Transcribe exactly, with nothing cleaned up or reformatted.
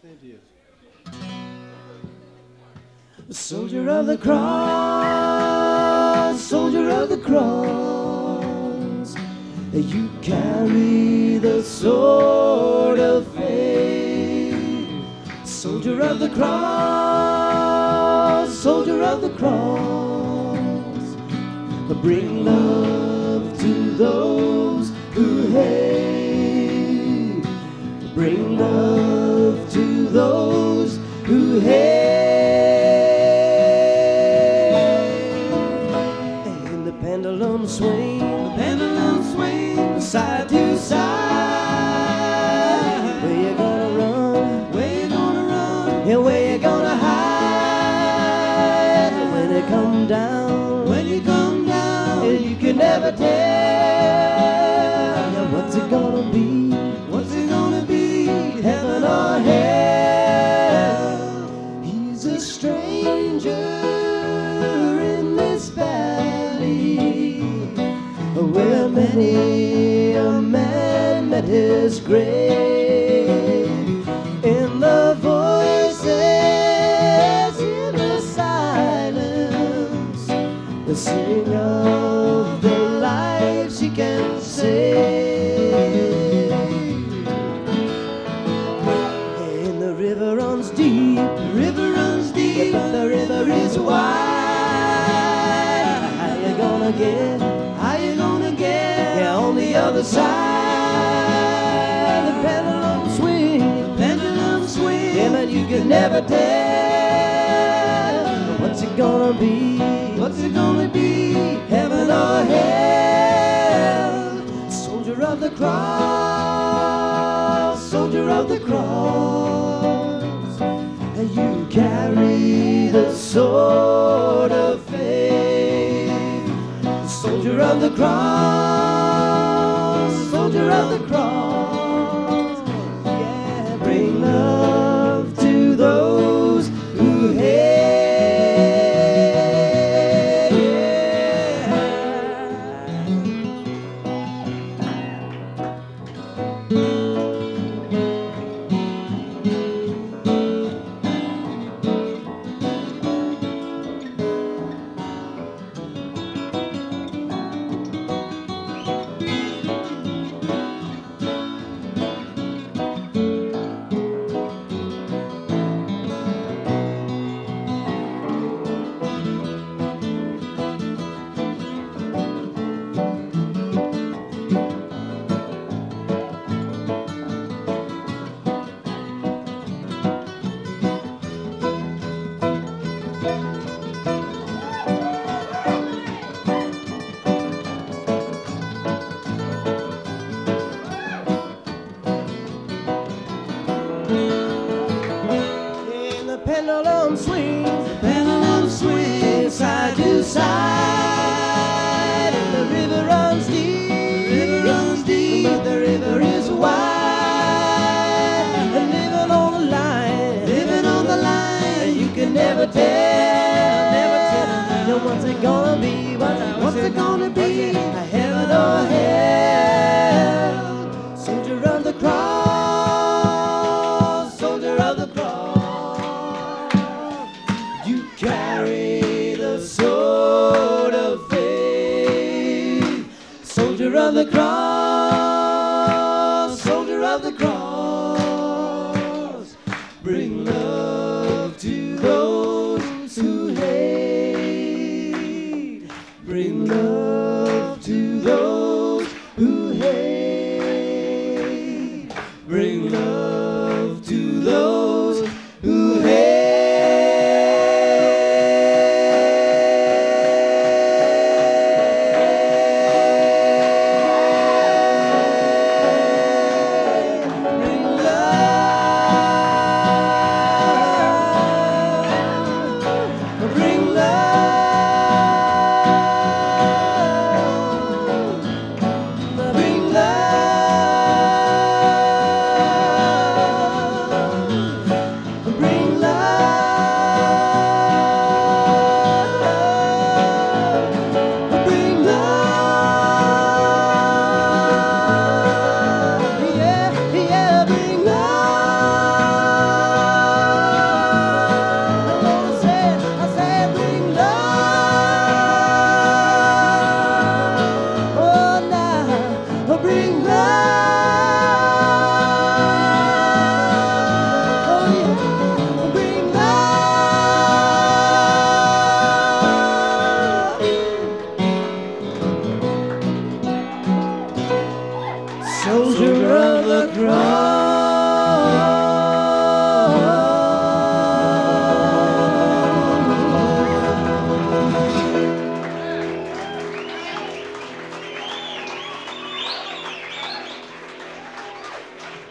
Same to you. Soldier of the cross, soldier of the cross, you carry the sword of faith. Soldier of the cross, soldier of the cross, bring love to those who hate. Bring love to those who hate. Pendulum swing, the pendulum swing, side to side. Where you gonna run? Where you gonna run? Yeah, where you gonna hide? When it come down, when you come down, yeah, you can never tell. Yeah, what's it gonna be? What's it gonna be? Heaven or hell? He's a stranger in this valley, where many a man met his grave. In the voices, in the silence, the sing of the lives he can save. And the river runs deep, the river runs deep, but the river is wide. How you gonna get? How you gonna get? Yeah, on the other side. The pendulum swing, the pendulum swing. Yeah, but you can never tell. What's it gonna be? What's it gonna be? Heaven or hell? Soldier of the cross, soldier of the cross, and you carry the sword of faith. Soldier of the cross, soldier of the cross, yeah, bring love to those who hate. Pendulum swings, the pendulum swings, side to side, and the river runs deep, the river runs deep, but the river is wide. And living on the line, living on the line, you can never tell, never tell. You know what's it gonna be? What's, what's it gonna be? A heaven or hell? Soldier of the cross, soldier of the cross, carry the sword of faith. Soldier of the cross, soldier of the cross, bring love to those who hate. Bring love to those who hate. Bring love to those who hate. breathe.